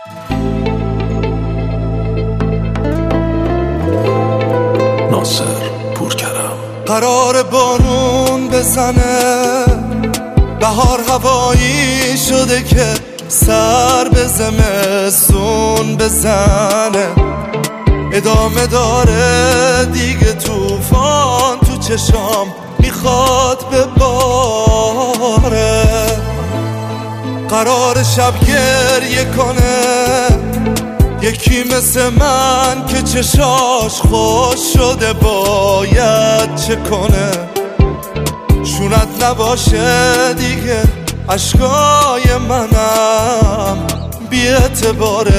ناصر پورکرم. قرار بارون بزنه، بهار هوایی شده که سر به زمستون بزنه، ادامه داره دیگه طوفان تو چشام میخواد بباره. قرار شب گریه کنه یکی مثل من که چشاش خوش شده، باید چه کنه؟ شونت نباشه دیگه عشقای منم بی اعتباره.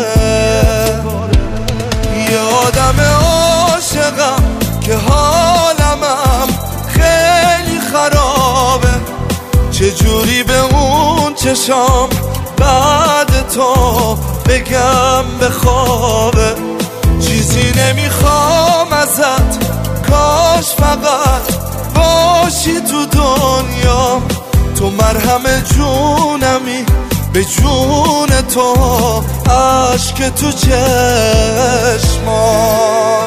یه آدم عاشقم که حالمم خیلی خرابه، چجوری به اون چشام بعد تو بگم بخوابه؟ چیزی نمیخوام ازت، کاش فقط باشی تو دنیا. تو مرهم جونمی، به جون تو عشق تو چشمام.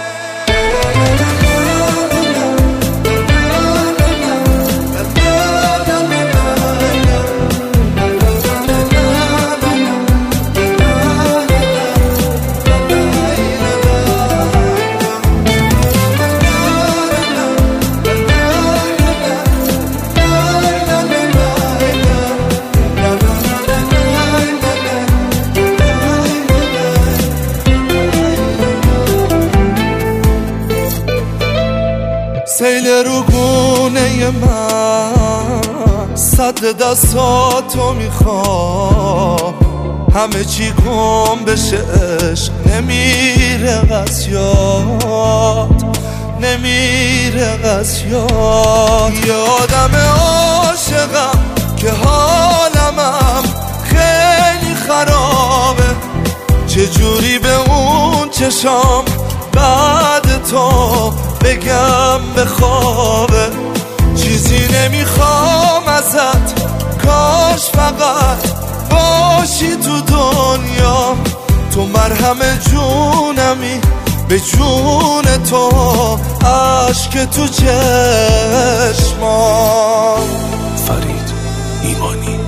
سیل رو گونه من صد دستاتو میخوام، همه چی گم بشه عشق نمیره از یاد، نمیره از یاد. یه آدم عاشقم که حالمم خیلی خرابه، چجوری به اون چشام بعد تو بگم بخوابه؟ چیزی نمیخوام ازت، کاش فقط باشی تو دنیا. تو مرهم جونمی، به جون تو عشق تو چشمام. فرید ایمانی.